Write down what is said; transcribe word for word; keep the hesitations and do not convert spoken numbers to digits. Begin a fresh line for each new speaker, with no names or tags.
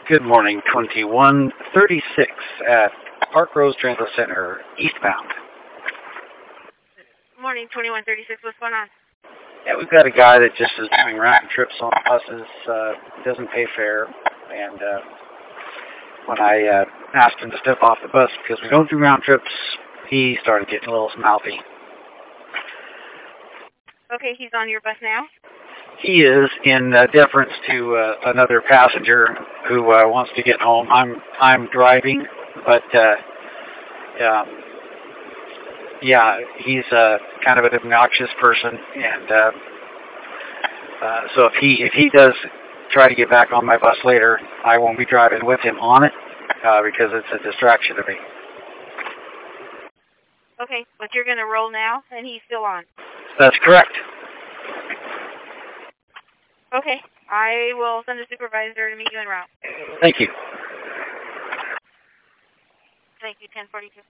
Good morning, twenty-one thirty-six at Park Rose Transit Center, eastbound.
Morning, twenty-one thirty-six. What's going on?
Yeah, we've got a guy that just is doing round trips on buses, uh, doesn't pay fare, and uh, when I uh, asked him to step off the bus because we don't do round trips, he started getting a little mouthy.
Okay, he's on your bus now?
He is, in uh, deference to uh, another passenger who uh, wants to get home. I'm I'm driving, but uh, yeah, yeah, he's uh, kind of an obnoxious person, and uh, uh, so if he if he does try to get back on my bus later, I won't be driving with him on it uh, because it's a distraction to me.
Okay, but you're going to roll now, and he's still on.
That's correct.
Okay, I will send a supervisor to meet you en route.
Thank you.
Thank you, ten forty-two.